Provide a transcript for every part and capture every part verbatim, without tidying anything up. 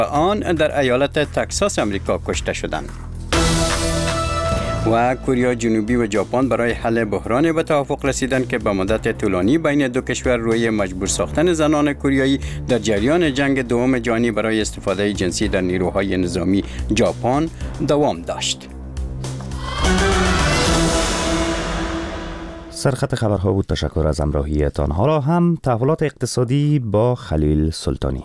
آن در ایالت تکساس امریکا کشته شدند. و کره جنوبی و ژاپن برای حل بحران به توافق رسیدند که به مدت طولانی بین دو کشور روی مجبور ساختن زنان کره در جریان جنگ دوم جهانی برای استفاده جنسی در نیروهای نظامی ژاپن دوام داشت. سرخط خبرها بود. تشکر از همراهیتان. حالا هم تحولات اقتصادی با خلیل سلطانی.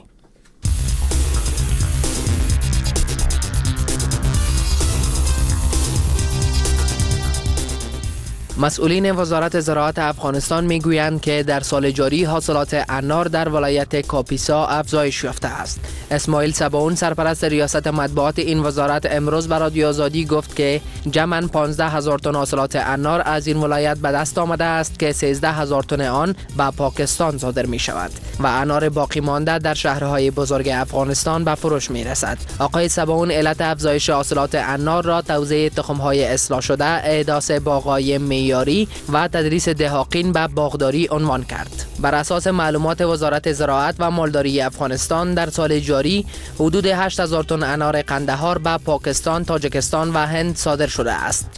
مسئولین وزارت زراعت افغانستان میگویند که در سال جاری حاصلات انار در ولایت کاپیسا افزایش یافته است. اسماعیل سباون سرپرست ریاست مطبوعات این وزارت امروز به رادیو آزادی گفت که جمعاً پانزده هزار تن حاصلات انار از این ولایت به دست آمده است که سیزده هزار تن آن به پاکستان صادر می شود و انار باقی مانده در شهرهای بزرگ افغانستان به فروش می رسد. آقای سباون علت افزایش حاصلات انار را توزیع تخم‌های اصلاح شده، احداث باغ‌های یاری و تدریس دهاقین به باغداری عنوان کرد. بر اساس معلومات وزارت زراعت و مالداری افغانستان در سال جاری حدود هشت هزار تن انار قندهار به پاکستان، تاجیکستان و هند صادر شده است.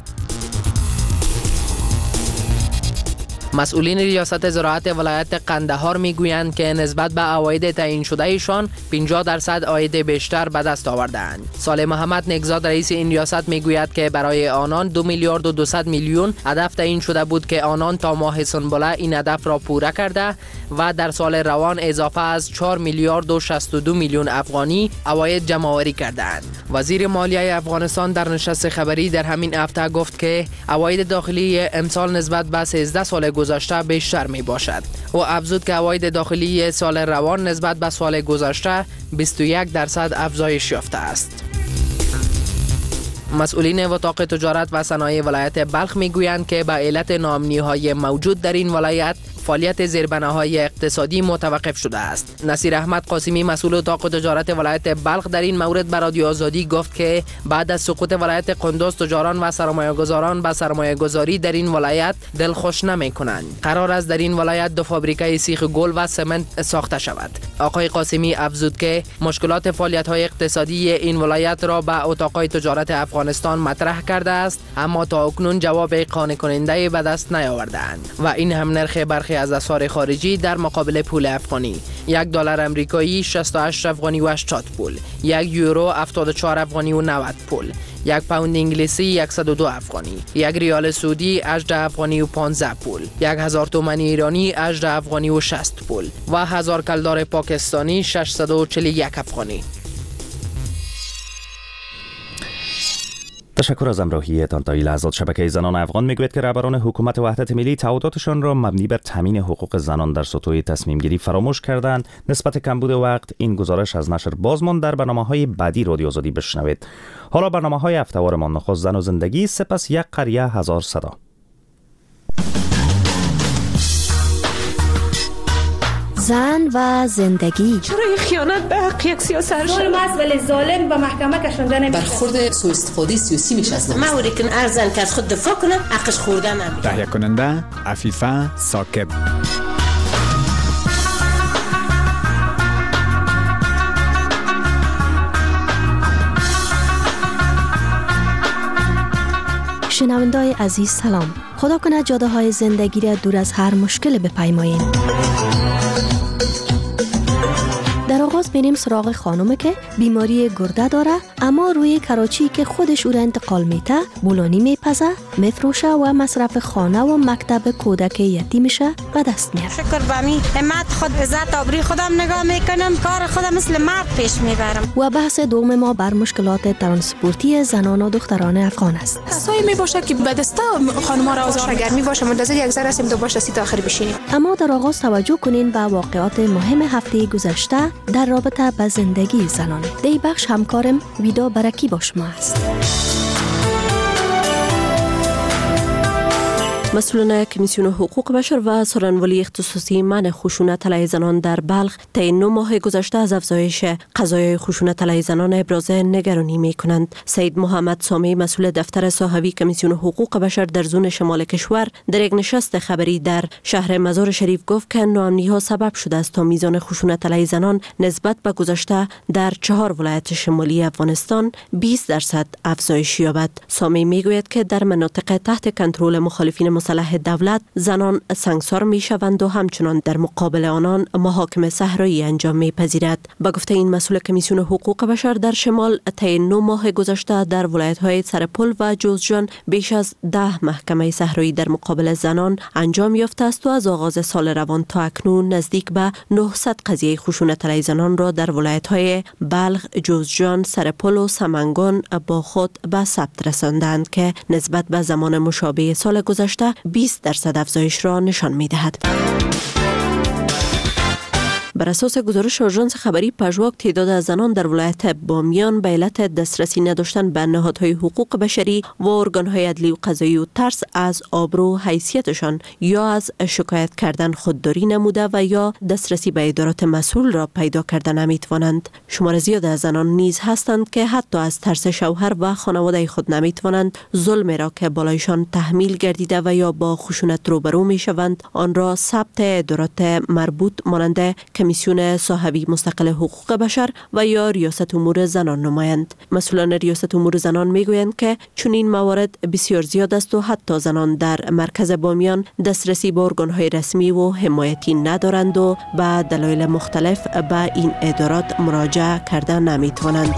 مسئولین ریاست زراعت ولایت قندهار میگویند که نسبت به عواید تعیین شده ایشان پنجاه درصد عاید بیشتر به دست آوردند. صالح محمد نگزاد رئیس این ریاست میگوید که برای آنان دو میلیارد و دویست میلیون هدف تعیین شده بود که آنان تا ماه سنبله این هدف را پوره کرده و در سال روان اضافه از چهار میلیارد و شصت و دو میلیون افغانی عواید جمع آوری کردند. وزیر مالیه افغانستان در نشست خبری در همین هفته گفت که عواید داخلی امسال نسبت به سیزده سال گذشته بیشتر می باشد. او افزود که عواید داخلی سال روان نسبت به سال گذشته بیست و یک درصد افزایش یافته است. مسئولین وثاق تجارت و صنایع ولایت بلخ میگویند که به علت ناامنی‌های موجود در این ولایت فعالیت زیربناهای اقتصادی متوقف شده است. نصیر احمد قاسمی مسئول اتاق تجارت ولایت بلخ در این مورد به رادیو آزادی گفت که بعد از سقوط ولایت قندوز تجاران و سرمایه‌گذاران به سرمایه‌گذاری در این ولایت دلخوش نمی‌کنند. قرار است در این ولایت دو فابریکه سیخ گل و سمنت ساخته شود. آقای قاسمی افزود که مشکلات فعالیت‌های اقتصادی این ولایت را به اتاق‌های تجارت افغانستان مطرح کرده است، اما تا اکنون جواب قانع کننده به دست نیاورده‌اند و این هم نرخ برخی از اسعار خارجی در مقابل پول افغانی: یک دلار آمریکایی شصت و هشت افغانی و هشتاد پول، یک یورو هفتاد و چهار افغانی و نود پول، یک پوند انگلیسی صد و دو افغانی، یک ریال سعودی هجده افغانی و پانزده پول، یک هزار تومان ایرانی هجده افغانی و شصت پول و هزار کلدار پاکستانی ششصد و چهل و یک افغانی. تشکر از همراهیتان. تا این لحظات شبکه زنان افغان میگوید که رهبران حکومت وحدت ملی تعهداتشان را مبنی بر تامین حقوق زنان در سطوح تصمیم گیری فراموش کردند. نسبت کمبود وقت این گزارش از نشر بازماند. در برنامه‌های بعدی رادیو آزادی بشنوید. حالا برنامه‌های هفته‌وارمان: نخست زن و زندگی، سپس یک قریه هزار صدا. زن و زندگی. چرا این خیانت به حق یک سیاست ظلم است ولی ظالم به محکمه کشانده نمیشه. برخورد سوء استفاده سیاسی میشه از نماز. موری که ارزن که از خود دفاع کنه حقش خوردن نمیشه. تهیه کننده عفیفه ساکب. شنوندای عزیز سلام. خدا کنه جاده های زندگی را دور از هر مشکل بپیماییم. در آغاز بریم سراغ خانومه که بیماری گرده داره، اما روی کراچی که خودش او را انتقال میته بولانی میپزه، میفروشه و مصرف خانه و مکتب کودک یتیمشه به دست میاره. شکر به می همت خود عزت آبری خودم نگاه میکنم، کار خودم مثل مرد پیش میبرم. و بحث دوم ما بر مشکلات ترانسپورتی زنان و دختران افغان است. کسایی میباشه که به دسته خانم‌ها را آزار اگر میباشه منتظر یک ذره اسیم دو باشه سی تا آخر بشینیم. اما در آغاز توجه کنین به واقعات مهم هفته گذشته در رابطه با زندگی زنان. دی بخش همکارم ویدا برکی با شما است. مسئولان کمیسیون حقوق بشر و سخنوری اختصاصی منع خشونت علیه زنان در بلخ طی نه ماه گذشته از افزایش قضایای خشونت علیه زنان ابراز نگرانی می کنند. سید محمد سامی مسئول دفتر صاحبی کمیسیون حقوق بشر در زون شمال کشور در یک نشست خبری در شهر مزار شریف گفت که ناامنی ها سبب شده است تا میزان خشونت علیه زنان نسبت به گذشته در چهار ولایت شمالی افغانستان بیست درصد افزایش یابد. سامی میگوید که در مناطق تحت کنترل مخالفین مسلح دولت زنان سنگسار می شوند و همچنان در مقابل آنان محاکم صحرایی انجام می پذیرد. با گفته این مسئول کمیسیون حقوق بشر در شمال طی نه ماه گذشته در ولایت‌های سرپل و جوزجان بیش از ده محکمه صحرایی در مقابل زنان انجام یافته است و از آغاز سال روان تا اکنون نزدیک به نهصد قضیه خشونت علیه زنان را در ولایت‌های بلخ، جوزجان، سرپل و سمنگان با خود به ثبت رساندند که نسبت به زمان مشابه سال گذشته بیست درصد افزایش را نشان می‌دهد. بر اساس گزارش آژانس خبری پژواک تعداد از زنان در ولایت بامیان به علت دسترسی نداشتن به نهادهای حقوق بشری و ارگان‌های عدلی و قضایی و ترس از آبرو و حیثیتشان یا از شکایت کردن خودداری نموده و یا دسترسی به ادارات مسئول را پیدا کرده نمیتوانند. شمار زیاد از زنان نیز هستند که حتی از ترس شوهر و خانواده خود نمیتوانند ظلم را که بالایشان تحمیل گردیده و یا با خشونت روبرو میشوند آن را ثبت ادارات مربوط مانند کمیسیون صاحبی مستقل حقوق بشر و یا ریاست امور زنان نمایند. مسئولان ریاست امور زنان میگویند که چون این موارد بسیار زیاد است و حتی زنان در مرکز بامیان دسترسی به ارگان‌های رسمی و حمایتی ندارند و به دلایل مختلف به این ادارات مراجعه کرده نمیتوانند.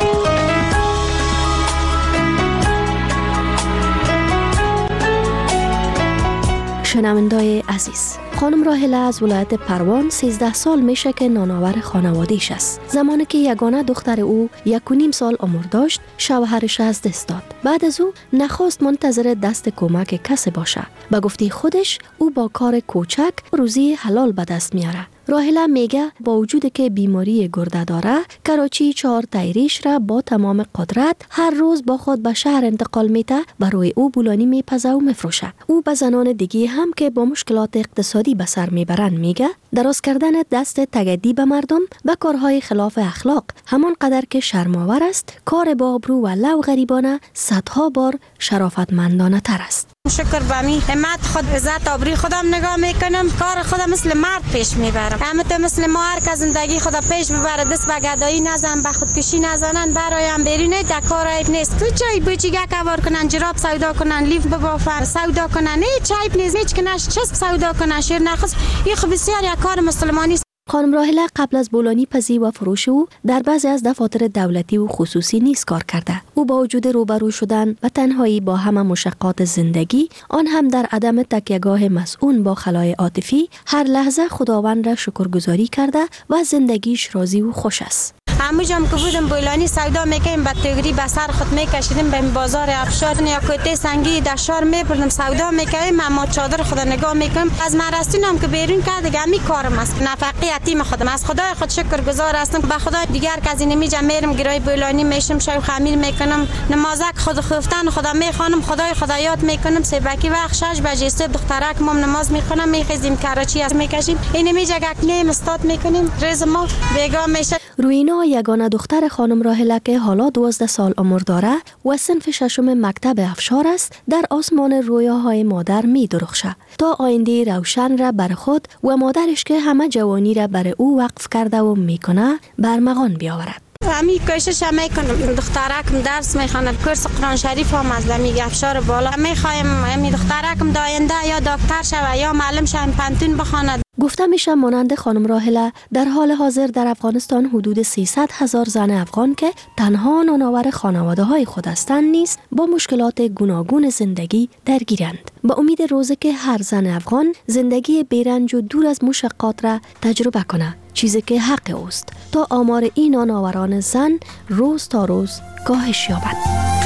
شنوندای عزیز، خانم راهله از ولایت پروان سیزده سال میشه که نانآور خانواده‌اش است. زمانی که یگانه دختر او یک و نیم سال عمر داشت، شوهرش از دست داد. بعد از او نخواست منتظر دست کمک کسی باشه. به گفته خودش او با کار کوچک روزی حلال به دست میاره. راهله میگه با وجود که بیماری گرده داره، کراچی چهار تایریش را با تمام قدرت هر روز با خود به شهر انتقال میده و روی او بولانی میپزه و میفروشه. او به زنان دیگه هم که با مشکلات اقتصادی به سر میبرن میگه دراز کردن دست تگدی به مردم به کارهای خلاف اخلاق همان قدر که شرم‌آور است، کار با آبرو و لو غریبانه صدها بار شرافتمندانه تر است. شکر به می همت خود عزت آبروی خودم نگاه میکنم، کار خودم مثل مرد پیش میبرم. همت مثل ما هر که زندگی خدا پیش ببره، دست به گدایی نزن، به خودکشی نزنن، برایم بیرونه دکار عیب نیست. تو چای بچیگه کار کنن، جراب سودا کنن، لیف ببافن، سودا کنن، هیچ عیب نیست. هیچ کناش چسب سودا کنن، شیر نخس. این خب بسیار یک کار مسلمانی. خانم راهله قبل از بولانی پزی و فروش او در بعضی از دفاتر دولتی و خصوصی نیز کار کرده. او با وجود روبرو شدن و تنهایی با همه مشقات زندگی، آن هم در عدم تکیهگاه مسئول با خلای عاطفی، هر لحظه خداوند را شکرگزاری کرده و زندگیش راضی و خوش است. همونجام که بودم بولانی سودا میکنیم، با تگری به سر خود میکشیدیم به بازار افشار یا کوته سنگی دشار میبردم سودا میکنیم، اما چادر خدا نگاه میکنم. از مرستونم که بیرون کرد دیگه می کارم است، نفقه یتیم خودم از خدای خود شکرگزار هستم. به خدای دیگر که از این میجم میرم گرای بولانی میشم، شو خمیر میکنم، نمازک خود خفتن خدا میخوانم، خدای خدایات میکنم. سبکی وقت شش بجه صبح دخترک مام نماز میخونم، میخیزیم کراچی از میکشیم این میجا گکنیم استاد میکنیم رز ما بیگا میشه. روینا یگانه دختر خانم راهله که حالا دوازده سال عمر داره و صنف ششم مکتب افشار است، در آسمان رویاهای مادر می درخشه تا آینده روشن را بر خود و مادرش که همه جوانی را بر او وقف کرده و میکنه برمغان بیاورد. همی کوشش هم میکنم، دخترکم درس میخونه، کورس قرآن شریف هم از لمی افشار بالا میخوایم همی دخترکم داینده یا دکتر شوه یا معلم شه، پنتون بخونه. گفته میشه مانند خانم راهله در حال حاضر در افغانستان حدود سیصد هزار زن افغان که تنها نانآور خانواده های خود هستند نیز با مشکلات گوناگون زندگی درگیرند. با امید روزی که هر زن افغان زندگی بیرنج و دور از مشقات را تجربه کنه، چیزی که حق اوست، تا آمار این نانآوران زن روز تا روز کاهش یابد.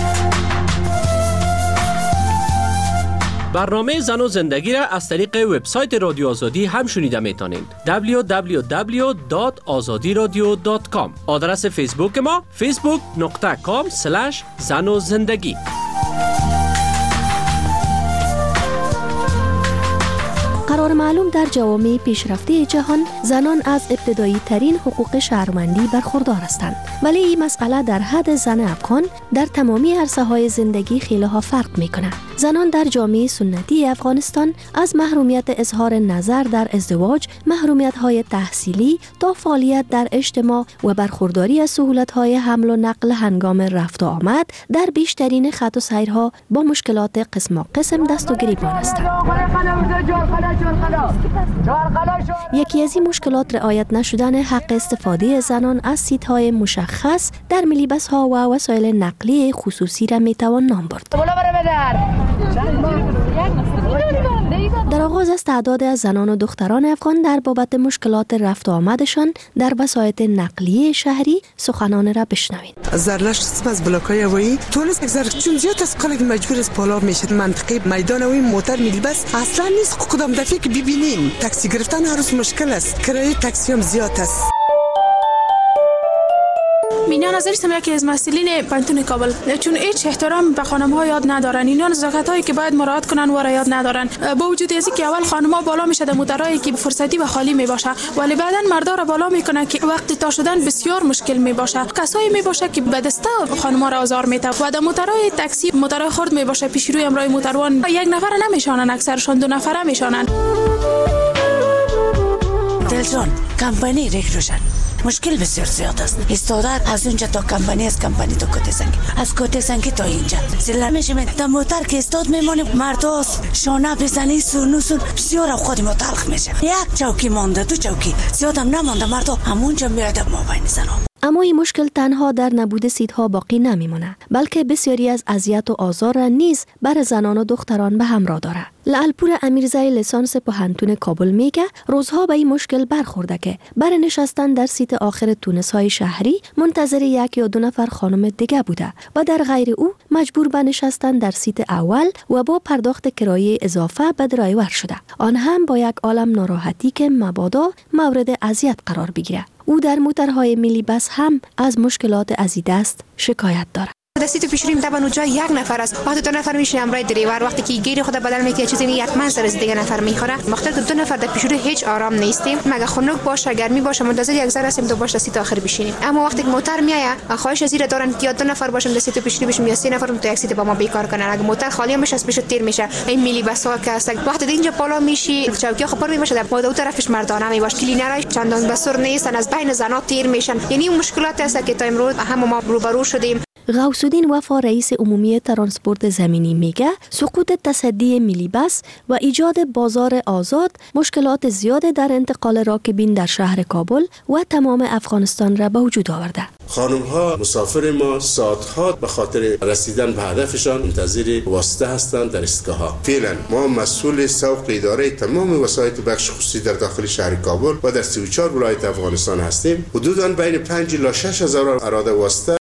برنامه زن و زندگی را از طریق وبسایت رادیو آزادی هم شنیده میتونید. دبلیو دبلیو دبلیو دات آزادی رادیو دات کام. آدرس فیسبوک ما فیسبوک دات کام اسلش زن و زندگی. قرار معلوم در جوامع پیشرفته جهان زنان از ابتدایی ترین حقوق شهروندی برخوردار هستند، ولی این مسئله در حد زن افغان در تمامی عرصه‌های زندگی خیلی ها فرق میکنه. زنان در جامعه سنتی افغانستان از محرومیت اظهار نظر در ازدواج، محرومیت‌های تحصیلی تا فعالیت در اجتماع و برخورداری از سهولت‌های حمل و نقل هنگام رفت و آمد در بیشترین خط و سیرها با مشکلات قسم قسم دست و گریبان هستند. یکی از این مشکلات رعایت نشدن حق استفاده زنان از سیت‌های مشخص در مینیبس‌ها و وسایل نقلیه خصوصی را میتوان نام برد. در آغاز از تعداد از زنان و دختران افغان در بابت مشکلات رفت و آمدشان در وسایط نقلیه شهری سخنان را بشنوید. زرلش از بلاکای هوایی تونس اگزار چون زیاد از قلق مجبور از پالا میشه منطقه میدان هوایی موتر میلبس اصلا نیست. کدام دفعه که ببینیم تاکسی گرفتن هر روز مشکل است. کرایه تاکسی هم زیاد است. مینا نظری هستم یکی از مسئولین پانتون کابل، چون هیچ احترام به خانم‌ها یاد ندارن. اینا نزاکت‌هایی که باید مراعات کنن و را یاد ندارن. با وجود از اینکه اول خانم‌ها بالا میشه در موترایی که فرصتی و خالی میباشه، ولی بعداً مردا را بالا میکنه که وقتی تا شدن بسیار مشکل میباشه. کسایی میباشه که به دسته خانم‌ها را آزار میده و در موترای تاکسی موترای خرد میباشه، پیش روی امرای موتروان یک نفر نمیشانن، اکثرشون دو نفره میشانن. دلجان کمپانی ریک روشن مشکل بسیار زیاد است. استادات از اونجا تا کمپانی، از کمپانی تا کوته سنگی، از کوته سنگی تا اینجا سلام میشم. تا موتر که استاد میمونه مرداس شانه بزنی سونوسون بسیار خودی متلخ میشه. یک چوکی مونده، دو چوکی زیادم نمونده، مردا همونجا میره در مابین زنها. اما این مشکل تنها در نبود سیت‌ها باقی نمیمونه، بلکه بسیاری از اذیت و آزار را نیز بر زنان و دختران به همراه داره. لعلپور امیرزای لیسانس پوهنتون کابل میگه روزها به این مشکل برخورده که برای نشستن در سیت آخر تونس‌های شهری منتظر یک یا دو نفر خانم دیگه بوده و در غیر او مجبور به نشستن در سیت اول و با پرداخت کرایه اضافه به درایور شده. آن هم با یک عالم ناراحتی که مبادا مورد اذیت قرار بگیره. او در موترهای ملی بس هم از مشکلات از این دست شکایت دارد. دستی تو پیشریم طبعا اونجا یک نفر است. وقتی دو نفر میشین امرای دریور، وقتی که گیر خود بدل میکنه چیزی نی حتما سر از دیگه نفر میخوره. مختل که دو نفر در پیشرو هیچ آرام نیستیم. مگه خنک باشه، گرمی باشه، منتظر یک ذره هستیم تو باش دستی تا آخر بشینیم. اما وقتی که موتر میایه خواهش از زیر دارن که دو نفر باشن دستی تو پیشرو بشیم یا سه نفر تو یک سیت با ما بیکار کنن. اگه موتر خالی هم بشه از پیش تیر میشه. این ملی بسا که است وقتی اینجا بالا میشی چوکی خبر میشه در بالا طرفش مردانه میباشه. کلینرای چندان بسور نیستن، از بین زنا تیر میشن. یعنی مشکلات هست که تا امروز هم ما روبرو شدیم. غوث الدین وفا رئیس عمومی ترانسپورت زمینی میگه سقوط تصدی ملی بس و ایجاد بازار آزاد مشکلات زیاد در انتقال راکبین در شهر کابل و تمام افغانستان را به وجود آورده. خانم ها مسافر ما ساعتها به خاطر رسیدن به هدفشان منتظر واسطه هستند در ایستگاه ها. فعلا ما مسئول سوق اداره تمام وسایط بخش خصوصی در داخل شهر کابل و در سی و چهار ولایت افغانستان هستیم. حدوداً بین پنج الی شش هزار اراده واسطه